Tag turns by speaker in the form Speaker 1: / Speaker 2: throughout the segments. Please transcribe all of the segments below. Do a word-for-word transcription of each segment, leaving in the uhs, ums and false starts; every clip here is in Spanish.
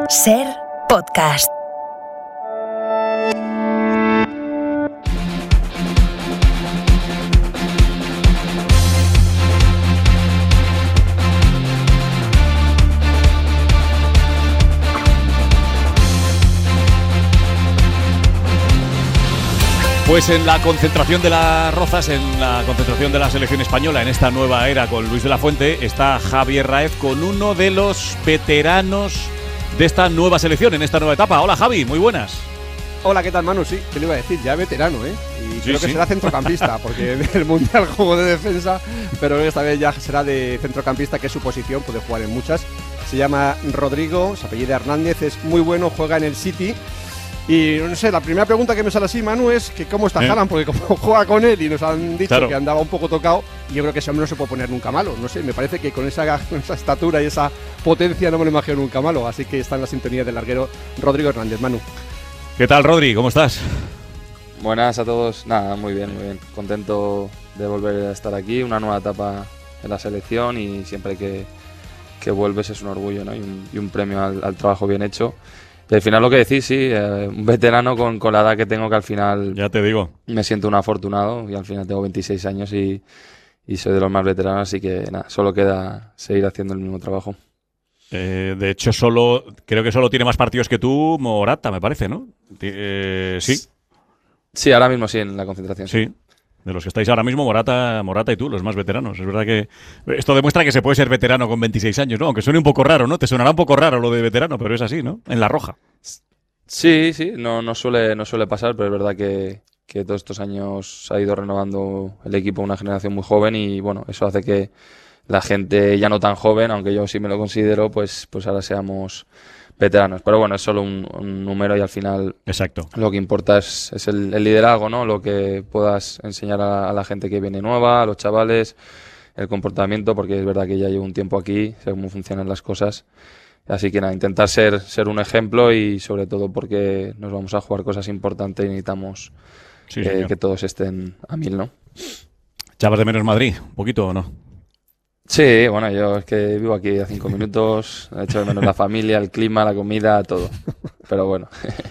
Speaker 1: Ser Podcast.
Speaker 2: Pues en la concentración de las Rozas, en la concentración de la selección española en esta nueva era con Luis de la Fuente, está Javier Raez con uno de los veteranos de esta nueva selección, en esta nueva etapa. Hola Javi, muy buenas.
Speaker 3: Hola, ¿qué tal, Manu? Sí, te lo iba a decir, ya veterano, ¿eh? Y
Speaker 2: sí,
Speaker 3: creo que
Speaker 2: sí.
Speaker 3: será centrocampista, porque en el Mundial juego de defensa, pero esta vez ya será de centrocampista, que es su posición, puede jugar en muchas. Se llama Rodrigo, se apellida Hernández, es muy bueno, juega en el City. Y no sé, la primera pregunta que me sale así, Manu, es que cómo está
Speaker 2: ¿Eh?
Speaker 3: Haaland, porque como juega con él y nos han dicho
Speaker 2: Claro.
Speaker 3: que andaba un poco tocado, yo creo que ese hombre no se puede poner nunca malo. No sé, me parece que con esa, con esa estatura y esa potencia no me lo imagino nunca malo. Así que está en la sintonía del larguero Rodrigo Hernández. Manu.
Speaker 2: ¿Qué tal, Rodri? ¿Cómo estás?
Speaker 4: Buenas a todos. Nada, muy bien, muy bien. Contento de volver a estar aquí, una nueva etapa en la selección y siempre que, que vuelves es un orgullo, ¿no? y, un, y un premio al, al trabajo bien hecho. Y al final lo que decís, sí, eh, un veterano con, con la edad que tengo, que al final
Speaker 2: Ya te digo.
Speaker 4: me siento un afortunado y al final tengo veintiséis años y, y soy de los más veteranos, así que nada, solo queda seguir haciendo el mismo trabajo.
Speaker 2: Eh, de hecho, solo creo que solo tiene más partidos que tú Morata, me parece, ¿no? Eh, sí,
Speaker 4: Sí, ahora mismo sí, en la concentración.
Speaker 2: sí. De los que estáis ahora mismo, Morata, Morata y tú, los más veteranos. Es verdad que esto demuestra que se puede ser veterano con veintiséis años, ¿no? Aunque suene un poco raro, ¿no? Te sonará un poco raro lo de veterano, pero es así, ¿no? En la roja.
Speaker 4: Sí, sí, no, no suele, no suele pasar, pero es verdad que, que todos estos años ha ido renovando el equipo, una generación muy joven y bueno, eso hace que la gente ya no tan joven, aunque yo sí me lo considero, pues, pues ahora seamos veteranos. Pero bueno, es solo un, un número y al final
Speaker 2: Exacto.
Speaker 4: lo que importa es, es el, el liderazgo, ¿no? Lo que puedas enseñar a, a la gente que viene nueva, a los chavales, el comportamiento, porque es verdad que ya llevo un tiempo aquí, sé cómo funcionan las cosas. Así que nada, intentar ser, ser un ejemplo y sobre todo porque nos vamos a jugar cosas importantes y necesitamos
Speaker 2: Sí,
Speaker 4: eh,
Speaker 2: señor.
Speaker 4: que todos estén a mil, ¿no?
Speaker 2: ¿Echabas de menos Madrid? ¿Un poquito o no?
Speaker 4: Sí, bueno, yo es que vivo aquí a cinco minutos, he hecho de menos la familia, el clima, la comida, todo. Pero bueno.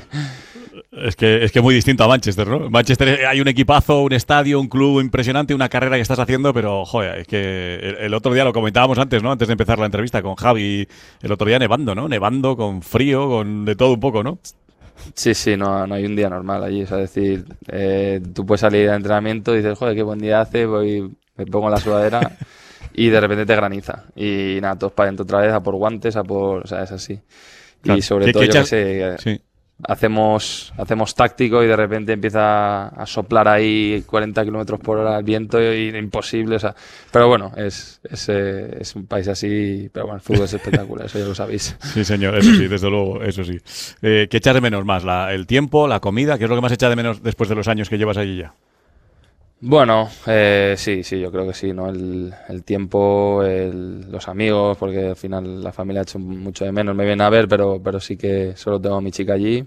Speaker 2: Es que es que muy distinto a Manchester, ¿no? En Manchester hay un equipazo, un estadio, un club impresionante, una carrera que estás haciendo, pero, joder, es que el, el otro día lo comentábamos antes, ¿no? Antes de empezar la entrevista con Javi, el otro día nevando, ¿no? Nevando, con frío, con de todo un poco, ¿no?
Speaker 4: Sí, sí, no, no hay un día normal allí. Es decir, eh, tú puedes salir de entrenamiento y dices, joder, qué buen día hace, voy, me pongo la sudadera y de repente te graniza. Y nada, todos para adentro otra vez, a por guantes, a por... O sea, es así.
Speaker 2: Claro.
Speaker 4: Y sobre
Speaker 2: ¿Qué-
Speaker 4: todo,
Speaker 2: qué
Speaker 4: yo que
Speaker 2: echas-
Speaker 4: sé,
Speaker 2: Sí.
Speaker 4: hacemos, hacemos táctico y de repente empieza a soplar ahí cuarenta kilómetros por hora el viento y imposible, o sea, pero bueno, es, es, eh, es un país así, pero bueno, el fútbol es espectacular, eso ya lo sabéis.
Speaker 2: Sí, señor, eso sí, desde luego, eso sí. Eh, ¿Qué echas de menos más? La, ¿El tiempo, la comida? ¿Qué es lo que más echas de menos después de los años que llevas allí ya?
Speaker 4: Bueno, eh, sí, sí, yo creo que sí, ¿no? El, el tiempo, el- los amigos, porque al final la familia ha hecho mucho de menos, me viene a ver, pero, pero sí que solo tengo a mi chica allí.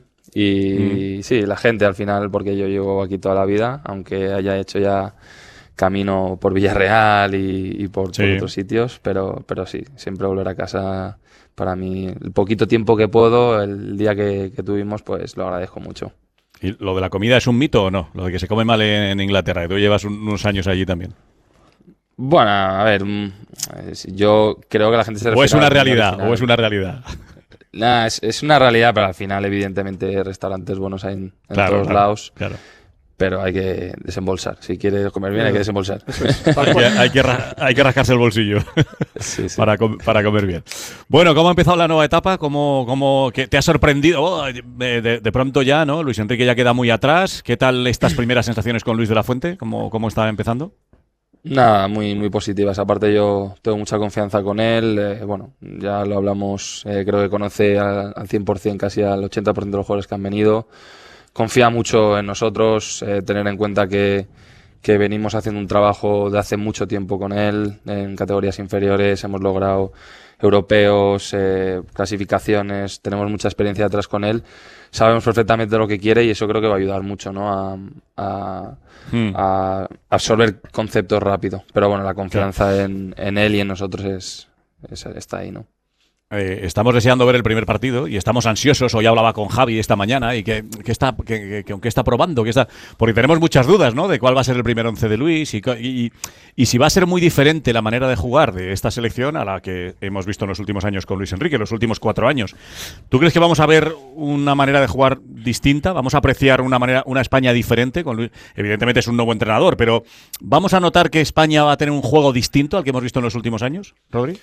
Speaker 4: Y sí, la gente al final, porque yo llevo aquí toda la vida, aunque haya hecho ya camino por Villarreal y, y por, por
Speaker 2: Sí.
Speaker 4: otros sitios, pero, pero sí, siempre volver a casa, para mí, el poquito tiempo que puedo, el día que, que tuvimos, pues lo agradezco mucho.
Speaker 2: ¿Y lo de la comida es un mito o no? Lo de que se come mal en, en Inglaterra, que tú llevas un- unos años allí también.
Speaker 4: Bueno, a ver, mm, es- yo creo que la gente se
Speaker 2: ¿O
Speaker 4: refiere
Speaker 2: es
Speaker 4: a
Speaker 2: una
Speaker 4: la comida
Speaker 2: realidad?
Speaker 4: original.
Speaker 2: ¿O es una realidad?
Speaker 4: Nah, es, es una realidad, pero al final, evidentemente, restaurantes buenos hay en, en
Speaker 2: Claro,
Speaker 4: todos
Speaker 2: claro,
Speaker 4: lados,
Speaker 2: Claro.
Speaker 4: pero hay que desembolsar. Si quieres comer bien, hay que desembolsar.
Speaker 2: Hay que, hay que ra- hay que rascarse el bolsillo
Speaker 4: Sí, sí.
Speaker 2: para, com- para comer bien. Bueno, ¿cómo ha empezado la nueva etapa? ¿Cómo, cómo que te ha sorprendido? Oh, de, de- de pronto ya, ¿no? Luis Enrique ya queda muy atrás. ¿Qué tal estas primeras sensaciones con Luis de la Fuente? ¿Cómo, cómo está empezando?
Speaker 4: Nada, muy, muy positivas. Aparte, yo tengo mucha confianza con él. eh, bueno, ya lo hablamos, eh, creo que conoce al, al cien por ciento, casi al ochenta por ciento de los jugadores que han venido. Confía mucho en nosotros, eh, tener en cuenta que, que venimos haciendo un trabajo de hace mucho tiempo con él, en categorías inferiores, hemos logrado europeos, eh, clasificaciones, tenemos mucha experiencia detrás con él, sabemos perfectamente lo que quiere y eso creo que va a ayudar mucho, ¿no? a, a,
Speaker 2: Hmm.
Speaker 4: a absorber conceptos rápido. Pero bueno, la confianza en, en él y en nosotros es, es- está ahí, ¿no?
Speaker 2: Eh, estamos deseando ver el primer partido y estamos ansiosos. Hoy hablaba con Javi esta mañana y que, que está que, que, que, que está probando, que está porque tenemos muchas dudas, ¿no? De cuál va a ser el primer once de Luis y, y, y si va a ser muy diferente la manera de jugar de esta selección a la que hemos visto en los últimos años con Luis Enrique, los últimos cuatro años. ¿Tú crees que vamos a ver una manera de jugar distinta? ¿Vamos a apreciar una manera, una España diferente? Con Luis? Evidentemente es un nuevo entrenador, pero ¿vamos a notar que España va a tener un juego distinto al que hemos visto en los últimos años, Rodri?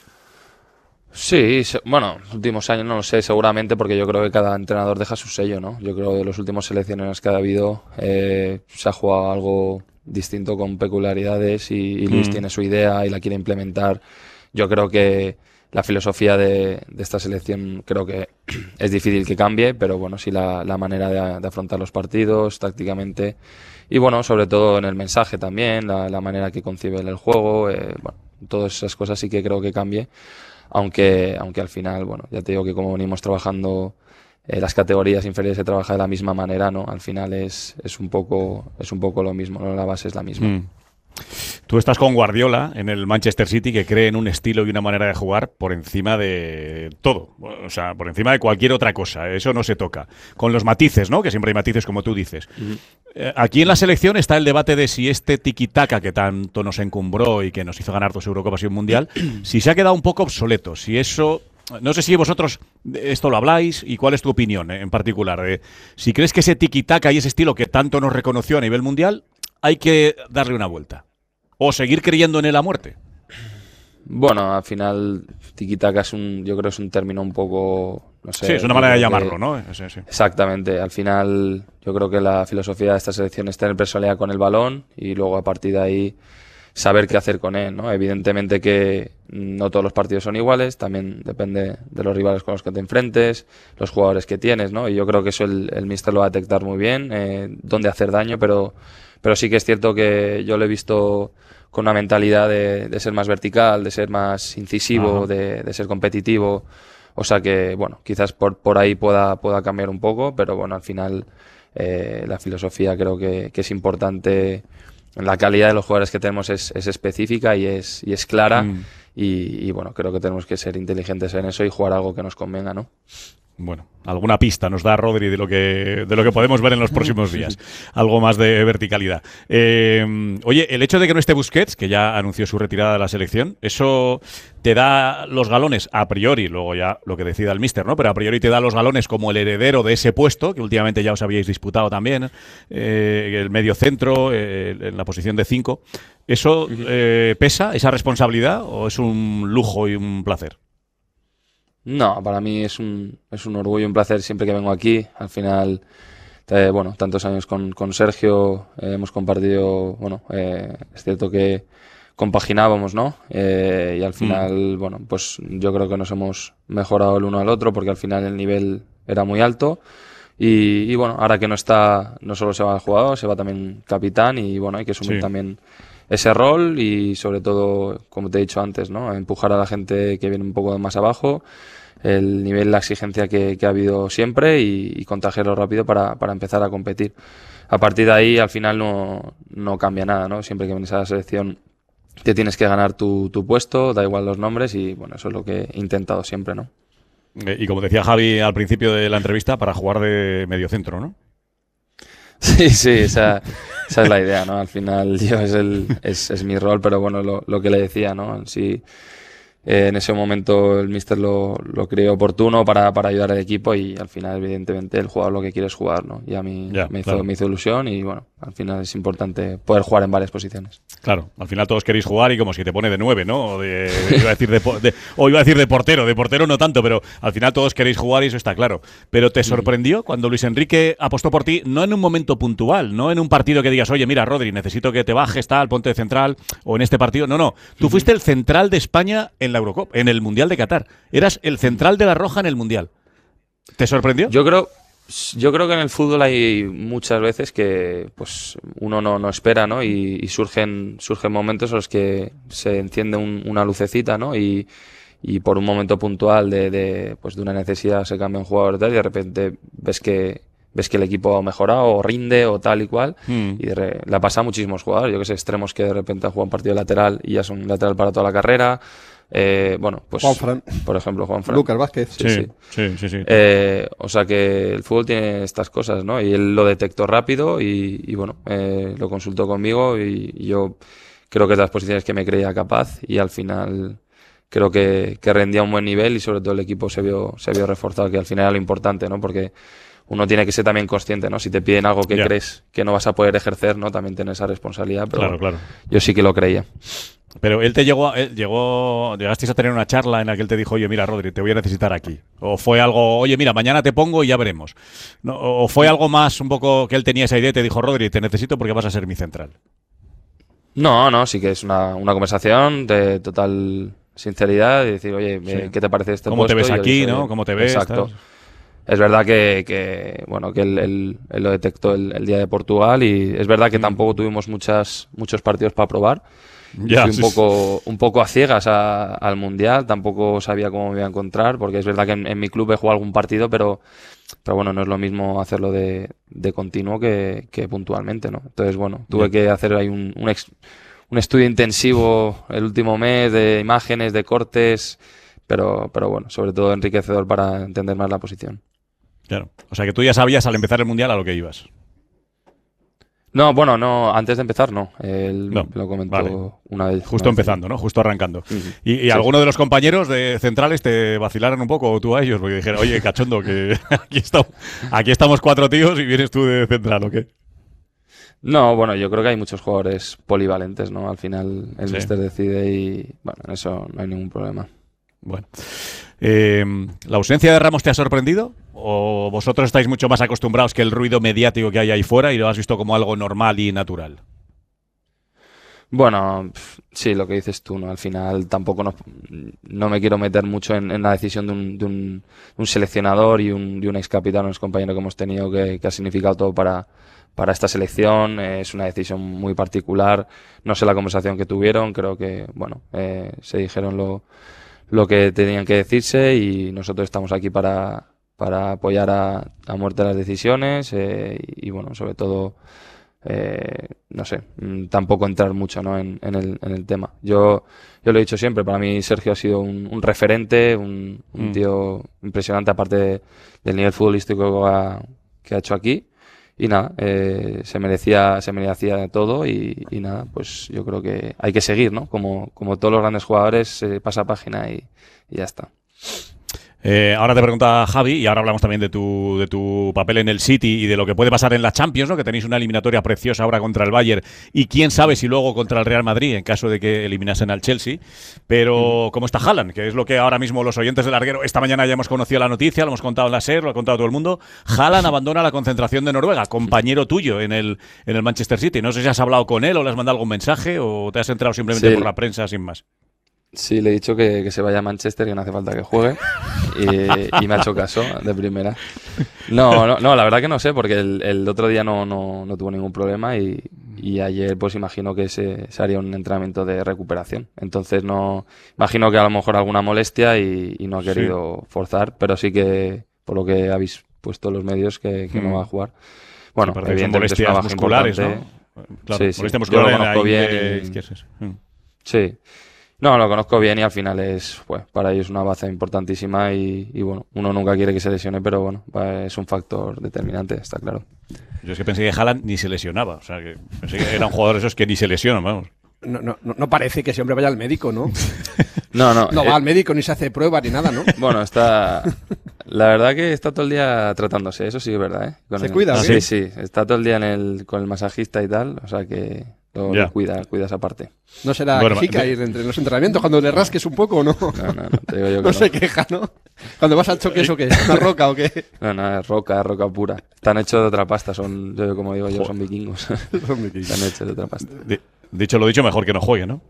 Speaker 4: Sí, bueno, los últimos años no lo sé, seguramente, porque yo creo que cada entrenador deja su sello, ¿no? Yo creo que de los últimos selecciones que ha habido eh, se ha jugado algo distinto con peculiaridades y, y Luis mm. tiene su idea y la quiere implementar. Yo creo que la filosofía de, de esta selección creo que es difícil que cambie, pero bueno, sí la, la manera de, de afrontar los partidos tácticamente y bueno, sobre todo en el mensaje también, la, la manera que concibe el juego, eh, bueno, todas esas cosas sí que creo que cambie. Aunque, aunque al final, bueno, ya te digo que como venimos trabajando eh, las categorías inferiores se trabaja de la misma manera, ¿no? Al final es, es un poco es un poco lo mismo, ¿no? La base es la misma.
Speaker 2: Mm. Tú estás con Guardiola en el Manchester City, que cree en un estilo y una manera de jugar por encima de todo, o sea, por encima de cualquier otra cosa. Eso no se toca. Con los matices, ¿no? Que siempre hay matices, como tú dices. Uh-huh. Eh, aquí en la selección está el debate de si este tiki-taka que tanto nos encumbró y que nos hizo ganar dos Eurocopas y un Mundial, si se ha quedado un poco obsoleto, si eso... No sé si vosotros esto lo habláis y cuál es tu opinión eh, en particular. Eh, si crees que ese tiki-taka y ese estilo que tanto nos reconoció a nivel mundial, hay que darle una vuelta. ¿O seguir creyendo en él a muerte?
Speaker 4: Bueno, al final, tiki-taka es un, yo creo que es un término un poco, no sé.
Speaker 2: Sí, es una manera de llamarlo, que, ¿no? Sí, sí.
Speaker 4: Exactamente. Al final, yo creo que la filosofía de esta selección es tener personalidad con el balón y luego a partir de ahí saber qué hacer con él, ¿no? Evidentemente que no todos los partidos son iguales, también depende de los rivales con los que te enfrentes, los jugadores que tienes, ¿no? Y yo creo que eso el, el míster lo va a detectar muy bien, eh, dónde hacer daño, pero, pero sí que es cierto que yo lo he visto con una mentalidad de, de ser más vertical, de ser más incisivo, de, de ser competitivo, o sea que, bueno, quizás por, por ahí pueda, pueda cambiar un poco, pero bueno, al final eh, la filosofía creo que, que es importante. La calidad de los jugadores que tenemos es, es específica y es, y es clara mm. y, y bueno, creo que tenemos que ser inteligentes en eso y jugar algo que nos convenga, ¿no?
Speaker 2: Bueno, alguna pista nos da Rodri de lo que de lo que podemos ver en los próximos días. Algo más de verticalidad. Eh, oye, el hecho de que no esté Busquets, que ya anunció su retirada de la selección, eso te da los galones a priori, luego ya lo que decida el míster, ¿no? Pero a priori te da los galones como el heredero de ese puesto, que últimamente ya os habíais disputado también, eh, el medio centro, eh, en la posición de cinco. ¿Eso eh, pesa, esa responsabilidad, o es un lujo y un placer?
Speaker 4: No, para mí es un, es un orgullo y un placer siempre que vengo aquí. Al final, eh, bueno, tantos años con, con Sergio, eh, hemos compartido, bueno, eh, es cierto que compaginábamos, ¿no? Eh, y al final, mm. bueno, pues yo creo que nos hemos mejorado el uno al otro porque al final el nivel era muy alto. Y, y bueno, ahora que no está, no solo se va el jugador, se va también capitán y bueno, hay que asumir sí. también ese rol y sobre todo, como te he dicho antes, ¿no? Empujar a la gente que viene un poco más abajo, el nivel, la exigencia que, que ha habido siempre y, y contagiarlo rápido para, para empezar a competir. A partir de ahí, al final no, no cambia nada, ¿no? Siempre que vienes a la selección te tienes que ganar tu, tu puesto, da igual los nombres y bueno, eso es lo que he intentado siempre, ¿no?
Speaker 2: Y como decía Javi al principio de la entrevista, para jugar de mediocentro, ¿no?
Speaker 4: Sí, sí, esa, esa es la idea, ¿no? Al final yo es, el, es, es mi rol, pero bueno, lo, lo que le decía, ¿no? Sí, eh, en ese momento el míster lo, lo creó oportuno para, para ayudar al equipo y al final, evidentemente, el jugador lo que quiere es jugar, ¿no? Y a mí ya, me, hizo, claro. me hizo ilusión y bueno, al final es importante poder jugar en varias posiciones.
Speaker 2: Claro, al final todos queréis jugar y como si te pone de nueve, ¿no? O, de, iba a decir de, de, o iba a decir de portero, de portero no tanto, pero al final todos queréis jugar y eso está claro. Pero ¿te sorprendió cuando Luis Enrique apostó por ti, no en un momento puntual, no en un partido que digas, oye, mira, Rodri, necesito que te bajes, tal, ponte de central, o en este partido? No, no, tú fuiste el central de España en la Eurocopa, en el Mundial de Qatar. Eras el central de la Roja en el Mundial. ¿Te sorprendió?
Speaker 4: Yo creo... Yo creo que en el fútbol hay muchas veces que pues uno no, no espera, ¿no? Y, y surgen surgen momentos en los que se enciende un, una lucecita, ¿no? Y, y por un momento puntual de, de pues de una necesidad se cambia un jugador tal y de repente ves que ves que el equipo ha mejorado o rinde o tal y cual mm. y de re, le pasa a muchísimos jugadores, yo que sé, extremos que de repente han jugado un partido lateral y ya son lateral para toda la carrera. Eh, bueno, pues
Speaker 3: Juanfran.
Speaker 4: por ejemplo, Juanfran.
Speaker 3: Lucas Vázquez.
Speaker 4: Sí, sí.
Speaker 2: sí, sí, sí.
Speaker 4: Eh, o sea que el fútbol tiene estas cosas, ¿no? Y él lo detectó rápido y, y bueno, eh, lo consultó conmigo y, y yo creo que es de las posiciones que me creía capaz y al final creo que, que rendía a un buen nivel y sobre todo el equipo se vio, se vio reforzado, que al final era lo importante, ¿no? Porque uno tiene que ser también consciente, ¿no? Si te piden algo que
Speaker 2: Ya.
Speaker 4: crees que no vas a poder ejercer, ¿no? También tienes esa responsabilidad, pero
Speaker 2: Claro, claro.
Speaker 4: yo sí que lo creía.
Speaker 2: Pero él te llegó, a- él llegó, llegasteis a tener una charla en la que él te dijo, oye, mira, Rodri, te voy a necesitar aquí. O fue algo, oye, mira, mañana te pongo y ya veremos. No, o fue algo más un poco que él tenía esa idea y te dijo, Rodri, te necesito porque vas a ser mi central.
Speaker 4: No, no, sí que es una, una conversación de total sinceridad y decir, oye,
Speaker 2: Sí.
Speaker 4: eh, ¿qué te parece este
Speaker 2: ¿Cómo te
Speaker 4: puesto?
Speaker 2: ves
Speaker 4: Y yo
Speaker 2: aquí,
Speaker 4: dije,
Speaker 2: no?
Speaker 4: oye,
Speaker 2: ¿Cómo te ves?
Speaker 4: Exacto.
Speaker 2: Tal.
Speaker 4: Es verdad que, que, bueno, que él, él- él lo detectó el, el día de Portugal y es verdad que
Speaker 2: Mm.
Speaker 4: tampoco tuvimos muchas, muchos partidos para probar.
Speaker 2: Ya,
Speaker 4: Fui un
Speaker 2: sí,
Speaker 4: poco, un poco a ciegas a- al Mundial, tampoco sabía cómo me iba a encontrar, porque es verdad que en, en mi club he jugado algún partido, pero, pero bueno, no es lo mismo hacerlo de, de continuo que, que puntualmente, ¿no? Entonces, bueno, tuve
Speaker 2: Ya.
Speaker 4: que hacer ahí un, un, ex- un estudio intensivo el último mes de imágenes, de cortes, pero, pero bueno, sobre todo enriquecedor para entender más la posición.
Speaker 2: Claro. O sea que tú ya sabías al empezar el Mundial a lo que ibas.
Speaker 4: No, bueno, no, antes de empezar no, él
Speaker 2: No,
Speaker 4: me lo comentó
Speaker 2: vale.
Speaker 4: una vez.
Speaker 2: Justo
Speaker 4: una vez.
Speaker 2: empezando, ¿no? Justo arrancando.
Speaker 4: Ujú.
Speaker 2: ¿Y, y
Speaker 4: Sí,
Speaker 2: alguno de los compañeros de centrales te vacilaron un poco o tú a ellos? Porque dijeron, oye, cachondo, que aquí estamos, aquí estamos cuatro tíos y vienes tú de central, ¿o qué?
Speaker 4: No, bueno, yo creo que hay muchos jugadores polivalentes, ¿no? Al final el
Speaker 2: Sí.
Speaker 4: míster decide y, bueno, en eso no hay ningún problema.
Speaker 2: Bueno. Eh, ¿La ausencia de Ramos te ha sorprendido? ¿O vosotros estáis mucho más acostumbrados que el ruido mediático que hay ahí fuera y lo has visto como algo normal y natural?
Speaker 4: Bueno, pf, sí, lo que dices tú, ¿no? Al final tampoco nos- no me quiero meter mucho en, en la decisión de un, de un, un seleccionador y un, de un ex capitán, un ex compañero que hemos tenido que, que ha significado todo para, para esta selección. Eh, es una decisión muy particular. No sé la conversación que tuvieron, creo que, bueno, eh, se dijeron lo, lo que tenían que decirse y nosotros estamos aquí para, para apoyar a, a muerte las decisiones eh, y, y, bueno, sobre todo eh, no sé, mm, tampoco entrar mucho, ¿no? en, en el, en el tema. Yo, yo lo he dicho siempre, para mí Sergio ha sido un, un referente, un, un
Speaker 2: Mm.
Speaker 4: tío impresionante, aparte de- del nivel futbolístico que ha, que ha hecho aquí. Y nada, eh, se merecía, se merecía todo y, y nada, pues yo creo que hay que seguir, ¿no? Como, como todos los grandes jugadores, se pasa página y, y ya está.
Speaker 2: Eh, ahora te pregunta Javi, y ahora hablamos también de tu, de tu papel en el City y de lo que puede pasar en la Champions, ¿no? Que tenéis una eliminatoria preciosa ahora contra el Bayern y quién sabe si luego contra el Real Madrid en caso de que eliminasen al Chelsea. Pero, ¿cómo está Haaland? Que es lo que ahora mismo los oyentes del larguero, esta mañana ya hemos conocido la noticia, lo hemos contado en la SER, lo ha contado todo el mundo. Haaland abandona la concentración de Noruega, compañero tuyo en el, en el Manchester City. No sé si has hablado con él o le has mandado algún mensaje o te has enterado simplemente
Speaker 4: Sí.
Speaker 2: por la prensa sin más.
Speaker 4: Sí, le he dicho que, que se vaya a Manchester, que no hace falta que juegue. Y, y me ha hecho caso de primera. No, no, no, la verdad que no sé, porque el, el otro día no, no, no tuvo ningún problema y, y ayer pues imagino que se, se haría un entrenamiento de recuperación. Entonces no, imagino que a lo mejor alguna molestia y, y no ha
Speaker 2: Sí.
Speaker 4: querido forzar, pero sí que, por lo que habéis puesto los medios, que, que
Speaker 2: Mm.
Speaker 4: no va a jugar. Bueno,
Speaker 2: Sí, parece que son
Speaker 4: evidentemente es una
Speaker 2: molestias
Speaker 4: baja
Speaker 2: musculares,
Speaker 4: importante.
Speaker 2: ¿no? Claro,
Speaker 4: Sí, sí.
Speaker 2: molestia
Speaker 4: Yo
Speaker 2: muscular
Speaker 4: lo
Speaker 2: en la
Speaker 4: conozco bien
Speaker 2: ingle
Speaker 4: y-
Speaker 2: izquierda, sí. Mm.
Speaker 4: Sí. No, lo conozco bien y al final es, pues, para ellos una baza importantísima y, y, bueno, uno nunca quiere que se lesione, pero bueno, va- es un factor determinante, está claro.
Speaker 2: Yo es que pensé que Haaland ni se lesionaba. O sea, que pensé que era un jugador de esos que ni se lesionan, vamos.
Speaker 3: No, no, no, no parece que ese hombre vaya al médico, ¿no?
Speaker 4: No, no,
Speaker 3: No
Speaker 4: eh,
Speaker 3: va al médico ni se hace pruebas ni nada, ¿no?
Speaker 4: bueno, está, la verdad que está todo el día tratándose, eso sí es verdad, ¿eh? Con
Speaker 3: ¿Se
Speaker 4: el-
Speaker 3: cuida, o
Speaker 4: Sí,
Speaker 3: qué?
Speaker 4: sí, está todo el día en el, con el masajista y tal, o sea que lo,
Speaker 2: Ya.
Speaker 4: lo cuida, cuida esa parte.
Speaker 3: No será
Speaker 2: Bueno,
Speaker 3: quejica
Speaker 2: de-
Speaker 3: ir entre los entrenamientos cuando le rasques un poco o no.
Speaker 4: No, no, no, te digo yo que
Speaker 3: No
Speaker 4: no.
Speaker 3: se queja, ¿no? Cuando vas al choque, ¿eso qué? ¿Una roca o qué?
Speaker 4: No, no, es roca, es roca pura. Están hechos de otra pasta, son, yo como digo yo, son vikingos. Están hechos de otra pasta.
Speaker 2: Di- dicho lo dicho, mejor que no juegue, ¿no?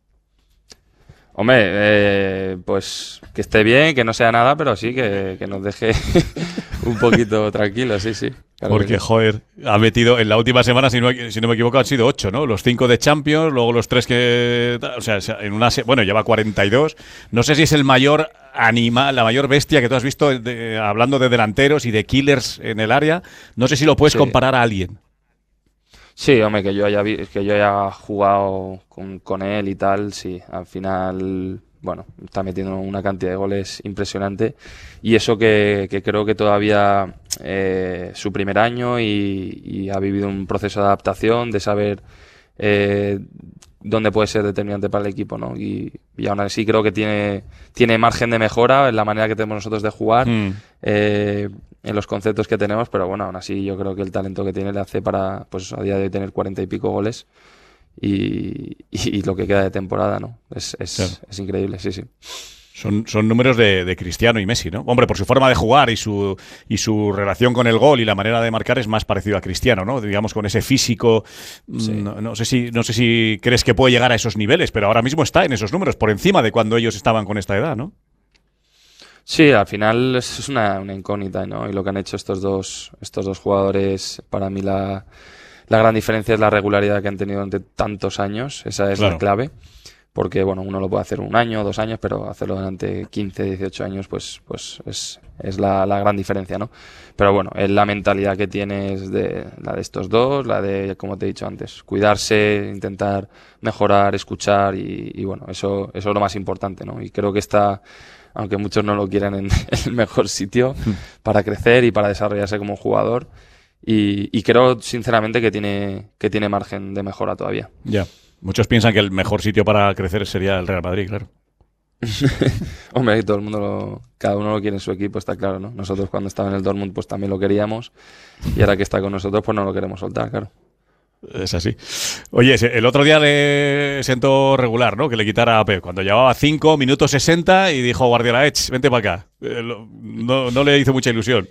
Speaker 4: Hombre, eh, pues que esté bien, que no sea nada, pero sí que, que nos deje un poquito tranquilos, sí, sí. Claro que
Speaker 2: Porque,
Speaker 4: sí.
Speaker 2: joder, ha metido en la última semana, si no, si no me equivoco, han sido ocho, ¿no? Los cinco de Champions, luego los tres que... O sea, en una... se- Bueno, lleva cuarenta y dos. No sé si es el mayor animal, la mayor bestia que tú has visto de- hablando de delanteros y de killers en el área. No sé si lo puedes
Speaker 4: Sí.
Speaker 2: comparar a alguien.
Speaker 4: Sí, hombre, que yo haya, vi- que yo haya jugado con, con él y tal, sí. Al final, bueno, está metiendo una cantidad de goles impresionante y eso que, que creo que todavía eh, su primer año y, y ha vivido un proceso de adaptación, de saber eh, dónde puede ser determinante para el equipo, ¿no? Y, y aún así creo que tiene, tiene margen de mejora en la manera que tenemos nosotros de jugar, mm. eh, en los conceptos que tenemos, pero bueno, aún así yo creo que el talento que tiene le hace para, pues a día de hoy, tener cuarenta y pico goles y, y, y lo que queda de temporada, ¿no? Es, es, claro. es increíble, sí, sí.
Speaker 2: Son, son números de, de Cristiano y Messi, ¿no? Hombre, por su forma de jugar y su, y su relación con el gol y la manera de marcar es más parecido a Cristiano, ¿no? Digamos, con ese físico. Sí. No, no sé si, no sé si crees que puede llegar a esos niveles, pero ahora mismo está en esos números, por encima de cuando ellos estaban con esta edad, ¿no?
Speaker 4: Sí, al final es una, una incógnita, ¿no? Y lo que han hecho estos dos, estos dos jugadores, para mí la, la gran diferencia es la regularidad que han tenido durante tantos años. Esa es claro. la clave. Porque, bueno, uno lo puede hacer un año, dos años, pero hacerlo durante quince, dieciocho años, pues, pues es, es la, la gran diferencia, ¿no? Pero bueno, es la mentalidad que tienes de la de estos dos, la de, como te he dicho antes, cuidarse, intentar mejorar, escuchar y, y bueno, eso, eso es lo más importante, ¿no? Y creo que está, aunque muchos no lo quieran, en, en el mejor sitio para crecer y para desarrollarse como jugador. Y, y creo, sinceramente, que tiene, que tiene margen de mejora todavía.
Speaker 2: Ya. Yeah. Muchos piensan que el mejor sitio para crecer sería el Real Madrid, claro.
Speaker 4: Hombre, todo el mundo, lo, cada uno lo quiere en su equipo, está claro, ¿no? Nosotros cuando estaba en el Dortmund pues también lo queríamos y ahora que está con nosotros pues no lo queremos soltar, claro.
Speaker 2: Es así. Oye, el otro día le sentó regular, ¿no? Que le quitara a Pep. Cuando llevaba cinco minutos sesenta y dijo Guardiola, Ech, vente para acá. No, no le hizo mucha ilusión.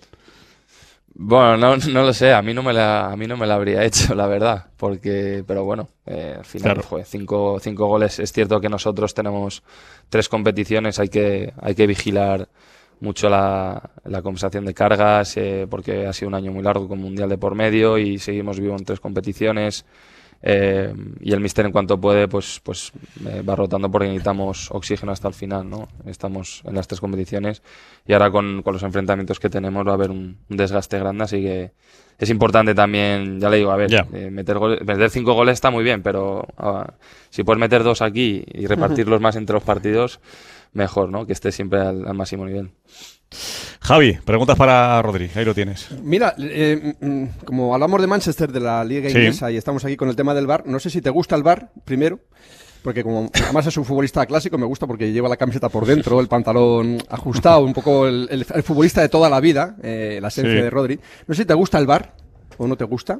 Speaker 4: Bueno, no, no lo sé, a mí no me la, a mí no me la habría hecho, la verdad, porque, pero bueno, eh, al final, claro. joder, cinco, cinco goles. Es cierto que nosotros tenemos tres competiciones, hay que, hay que vigilar mucho la, la compensación de cargas, eh, porque ha sido un año muy largo con Mundial de por medio y seguimos vivos en tres competiciones. Eh, y el míster en cuanto puede pues pues eh, va rotando porque necesitamos oxígeno hasta el final, ¿no? Estamos en las tres competiciones y ahora con, con los enfrentamientos que tenemos va a haber un, un desgaste grande, así que es importante también, ya le digo, a ver, yeah. eh, meter, goles, meter cinco goles está muy bien, pero uh, si puedes meter dos aquí y repartirlos más entre los partidos, mejor, ¿no? Que esté siempre al, al máximo nivel.
Speaker 2: Javi, preguntas para Rodri, ahí lo tienes.
Speaker 3: Mira, eh, como hablamos de Manchester, de la Liga Inglesa, sí. y estamos aquí con el tema del V A R, no sé si te gusta el V A R, primero, porque como además es un futbolista clásico, me gusta porque lleva la camiseta por dentro, el pantalón ajustado, un poco el, el, el futbolista de toda la vida, eh, la esencia sí. de Rodri. No sé si te gusta el V A R o no te gusta.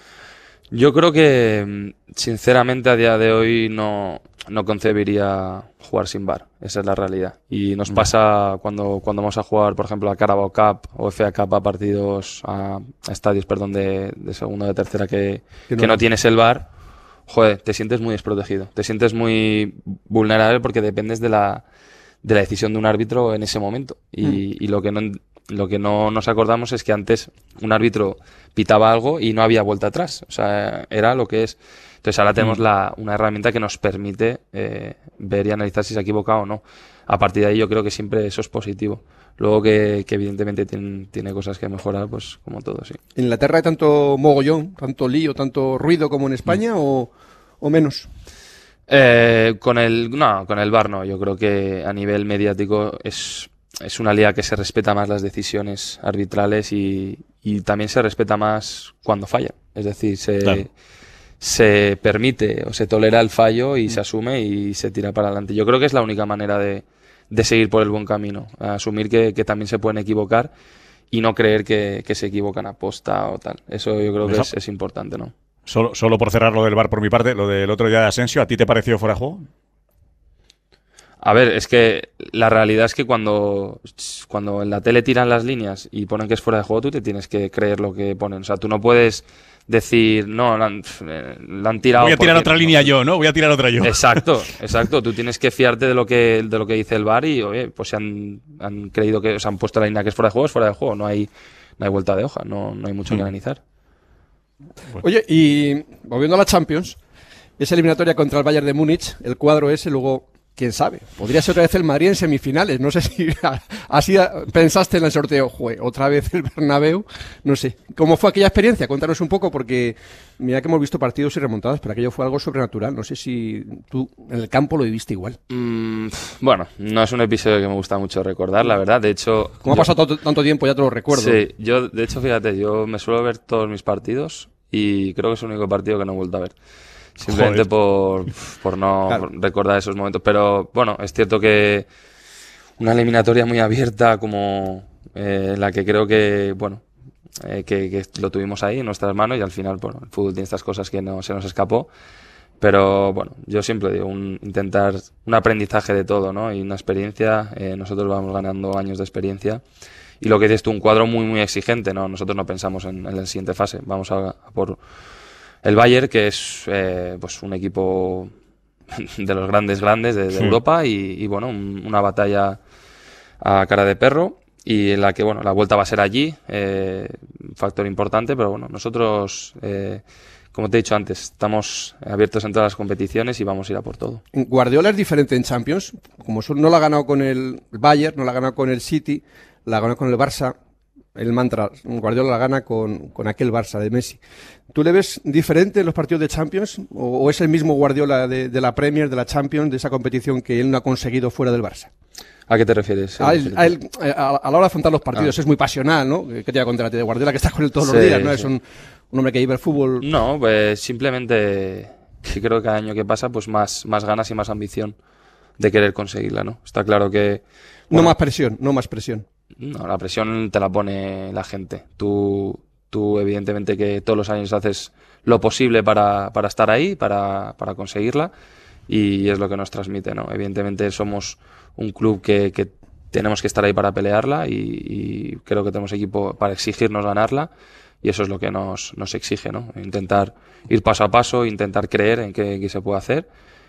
Speaker 4: Yo creo que, sinceramente, a día de hoy no, no concebiría jugar sin V A R. Esa es la realidad. Y nos pasa cuando, cuando vamos a jugar, por ejemplo, a Carabao Cup o F A Cup, a partidos, a, a estadios, perdón, de, de segunda o de tercera que, que, no. que no tienes el V A R, joder, te sientes muy desprotegido. Te sientes muy vulnerable porque dependes de la, de la decisión de un árbitro en ese momento. Y, mm. y lo que no... Lo que no nos acordamos es que antes un árbitro pitaba algo y no había vuelta atrás. O sea, era lo que es. Entonces ahora tenemos la, una herramienta que nos permite eh, ver y analizar si se ha equivocado o no. A partir de ahí yo creo que siempre eso es positivo. Luego que, que evidentemente tiene, tiene cosas que mejorar, pues como todo, sí.
Speaker 3: ¿En Inglaterra hay tanto mogollón, tanto lío, tanto ruido como en España mm. o, o menos?
Speaker 4: Eh, con el no, con el V A R no. Yo creo que a nivel mediático es... Es una liga que se respeta más las decisiones arbitrales y, y también se respeta más cuando falla. Es decir, se, claro. se permite o se tolera el fallo y mm. se asume y se tira para adelante. Yo creo que es la única manera de, de seguir por el buen camino. Asumir que, que también se pueden equivocar y no creer que, que se equivocan a posta o tal. Eso yo creo que es, es importante, ¿no?
Speaker 2: Solo, solo por cerrar lo del V A R por mi parte, lo del otro día de Asensio, ¿a ti te pareció fuera de juego?
Speaker 4: A ver, es que la realidad es que cuando, cuando en la tele tiran las líneas y ponen que es fuera de juego, tú te tienes que creer lo que ponen. O sea, tú no puedes decir, no, la han, la han tirado...
Speaker 2: Voy a tirar otra no, línea yo, ¿no? Voy a tirar otra yo.
Speaker 4: Exacto, exacto. Tú tienes que fiarte de lo que, de lo que dice el V A R y, oye, pues se han, han creído que... O sea, han puesto la línea que es fuera de juego, es fuera de juego. No hay, no hay vuelta de hoja, no, no hay mucho mm. que analizar.
Speaker 3: Oye, y volviendo a la Champions, esa eliminatoria contra el Bayern de Múnich, el cuadro ese, luego... quién sabe, podría ser otra vez el Madrid en semifinales, no sé si así pensaste en el sorteo, Jue, otra vez el Bernabéu, no sé, ¿cómo fue aquella experiencia? Cuéntanos un poco, porque mira que hemos visto partidos y remontadas, pero aquello fue algo sobrenatural, no sé si tú en el campo lo viviste igual.
Speaker 4: Mm, bueno, no es un episodio que me gusta mucho recordar, la verdad, de hecho...
Speaker 3: Como
Speaker 4: yo,
Speaker 3: ha pasado tanto, tanto tiempo, ya te lo recuerdo.
Speaker 4: Sí, yo, de hecho, fíjate, yo me suelo ver todos mis partidos y creo que es el único partido que no he vuelto a ver. Simplemente por, por no claro. recordar esos momentos. Pero bueno, es cierto que una eliminatoria muy abierta como eh, en la que creo que, bueno, eh, que, que lo tuvimos ahí en nuestras manos y al final, bueno, el fútbol tiene estas cosas que no se nos escapó. Pero bueno, yo siempre digo, un, intentar un aprendizaje de todo, ¿no? Y una experiencia, eh, nosotros vamos ganando años de experiencia. Y lo que dices tú, un cuadro muy, muy exigente, ¿no? Nosotros no pensamos en, en la siguiente fase, vamos a, a por... el Bayern, que es eh, pues un equipo de los grandes grandes de, de sí. Europa y, y bueno, un, una batalla a cara de perro y en la que bueno, la vuelta va a ser allí, eh, un factor importante, pero bueno, nosotros, eh, como te he dicho antes, estamos abiertos en todas las competiciones y vamos a ir a por todo.
Speaker 3: Guardiola es diferente en Champions, como no la ha ganado con el Bayern, no la ha ganado con el City, la ha ganado con el Barça. El mantra, Guardiola la gana con, con aquel Barça de Messi. ¿Tú le ves diferente en los partidos de Champions? ¿O, o es el mismo Guardiola de, de la Premier, de la Champions, de esa competición que él no ha conseguido fuera del Barça?
Speaker 4: ¿A qué te refieres?
Speaker 3: A, él, a, él, a, a la hora de afrontar los partidos, ah. es muy pasional, ¿no? ¿Qué te voy a contar a ti de Guardiola, que estás con él todos sí, los días, ¿no? Sí. Es un, un hombre que vive el fútbol.
Speaker 4: No, pues simplemente sí creo que cada año que pasa, pues más, más ganas y más ambición de querer conseguirla, ¿no? Está claro que...
Speaker 3: Bueno, no más presión, no más presión.
Speaker 4: No, la presión te la pone la gente. Tú, tú evidentemente que todos los años haces lo posible para, para estar ahí, para, para conseguirla y es lo que nos transmite, ¿no? Evidentemente somos un club que, que tenemos que estar ahí para pelearla y, y creo que tenemos equipo para exigirnos ganarla y eso es lo que nos, nos exige, ¿no? Intentar ir paso a paso, intentar creer en que, que se puede hacer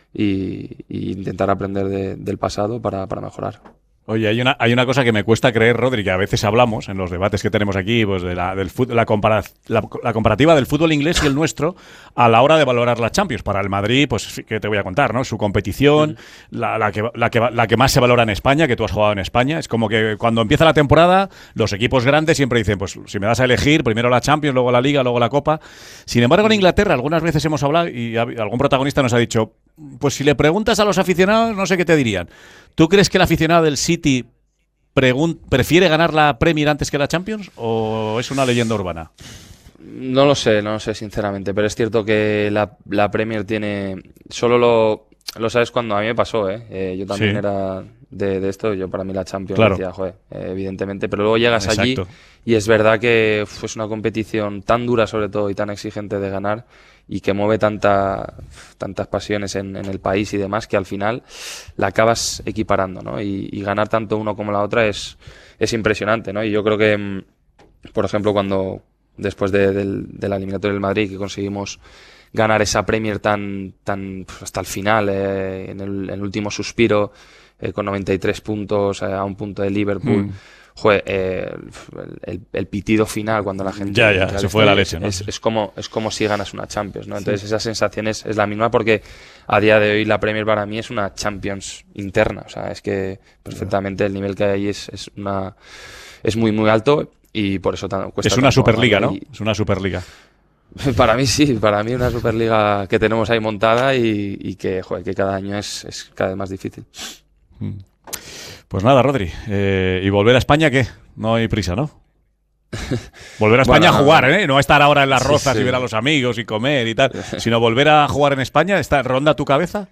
Speaker 4: y, y intentar aprender de, del pasado para, para mejorar.
Speaker 2: Oye, hay una, hay una cosa que me cuesta creer, Rodri, que a veces hablamos en los debates que tenemos aquí, pues de la, del fut, la, compara, la, la comparativa del fútbol inglés y el nuestro a la hora de valorar la Champions. Para el Madrid, pues, ¿qué te voy a contar, no? Su competición, mm. la, la, que, la, que, la que más se valora en España, que tú has jugado en España. Es como que cuando empieza la temporada, los equipos grandes siempre dicen, pues, si me das a elegir, primero la Champions, luego la Liga, luego la Copa. Sin embargo, en Inglaterra, algunas veces hemos hablado y algún protagonista nos ha dicho, pues si le preguntas a los aficionados, no sé qué te dirían. ¿Tú crees que el aficionado del City prefiere ganar la Premier antes que la Champions o es una leyenda urbana?
Speaker 4: No lo sé, no lo sé sinceramente, pero es cierto que la, la Premier tiene... Solo lo, lo sabes cuando a mí me pasó, ¿eh? eh yo también sí. era de, de esto, yo para mí la Champions
Speaker 2: claro.
Speaker 4: decía, joder, eh, evidentemente, pero luego llegas
Speaker 2: Exacto.
Speaker 4: allí y es verdad que uf, es una competición tan dura sobre todo y tan exigente de ganar y que mueve tanta, tantas pasiones en, en el país y demás que al final la acabas equiparando, ¿no? Y, y ganar tanto uno como la otra es, es impresionante, ¿no? Y yo creo que, por ejemplo, cuando después de, de, de la eliminatoria del Madrid que conseguimos ganar esa Premier tan, tan pues, hasta el final, eh, en, el, en el último suspiro, eh, con noventa y tres puntos eh, a un punto de Liverpool, mm. Joder, eh, el, el pitido final cuando la gente...
Speaker 2: Ya, ya, se fue la leche, ¿no?
Speaker 4: Es, es, como, es como si ganas una Champions, ¿no? Entonces sí. esa sensación es, es la misma porque a día de hoy la Premier para mí es una Champions interna. O sea, es que perfectamente el nivel que hay ahí es, es, una, es muy, muy alto y por eso tan, cuesta
Speaker 2: Es una
Speaker 4: tanto,
Speaker 2: Superliga, ¿no?
Speaker 4: Y,
Speaker 2: es una Superliga.
Speaker 4: Para mí sí, para mí una Superliga que tenemos ahí montada y, y que, joder, que cada año es, es cada vez más difícil.
Speaker 2: Mm. Pues nada, Rodri. Eh, ¿Y volver a España qué? No hay prisa, ¿no? Volver a España bueno, a jugar, ¿eh? No a estar ahora en las rozas sí, sí. y ver a los amigos y comer y tal, sino volver a jugar en España. ¿Está ronda tu cabeza?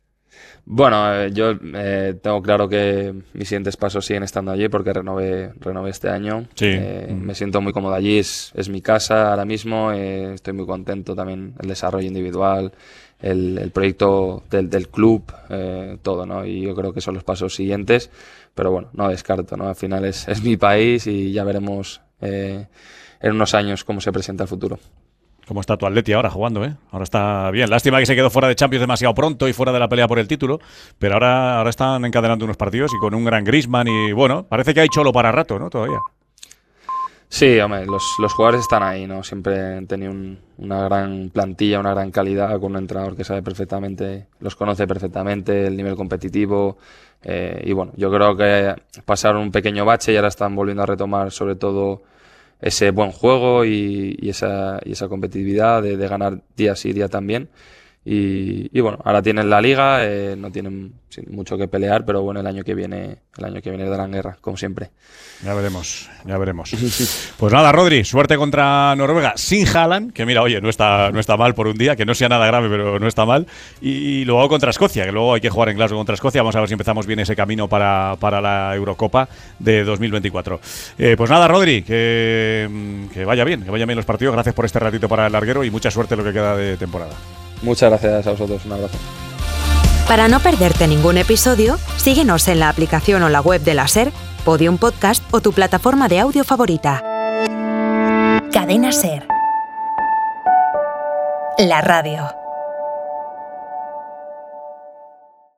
Speaker 4: Bueno, eh, yo eh, tengo claro que mis siguientes pasos siguen estando allí porque renové, renové este año.
Speaker 2: Sí.
Speaker 4: Eh, mm. Me siento muy cómodo allí, es, es mi casa ahora mismo, eh, estoy muy contento también el desarrollo individual, el, el proyecto del, del club, eh, todo, ¿no? Y yo creo que son los pasos siguientes, pero bueno, no descarto, ¿no? Al final es, es mi país y ya veremos eh, en unos años cómo se presenta el futuro.
Speaker 2: ¿Cómo está tu Atleti ahora jugando, eh? Ahora está bien. Lástima que se quedó fuera de Champions demasiado pronto y fuera de la pelea por el título, pero ahora, ahora están encadenando unos partidos y con un gran Griezmann y, bueno, parece que hay cholo para rato, ¿no? Todavía.
Speaker 4: Sí, hombre, los, los jugadores están ahí, ¿no? Siempre han tenido un, una gran plantilla, una gran calidad, con un entrenador que sabe perfectamente, los conoce perfectamente, el nivel competitivo. Eh, y bueno, yo creo que pasaron un pequeño bache y ahora están volviendo a retomar sobre todo ese buen juego y, y, esa, y esa competitividad de, de ganar día sí, día también. Y, y bueno, ahora tienen la liga, eh, no tienen sí, mucho que pelear, pero bueno, el año que viene, el año que viene darán guerra, como siempre.
Speaker 2: Ya veremos, ya veremos. Pues nada, Rodri, suerte contra Noruega sin Haaland, que mira, oye, no está, no está mal por un día, que no sea nada grave, pero no está mal. Y, y luego contra Escocia, que luego hay que jugar en Glasgow contra Escocia. Vamos a ver si empezamos bien ese camino para, para la Eurocopa de dos mil veinticuatro. Eh, pues nada, Rodri, que, que vaya bien, que vayan bien los partidos. Gracias por este ratito para el larguero y mucha suerte en lo que queda de temporada.
Speaker 4: Muchas gracias a vosotros, un abrazo.
Speaker 1: Para no perderte ningún episodio, síguenos en la aplicación o la web de la SER, Podium Podcast o tu plataforma de audio favorita. Cadena SER. La radio.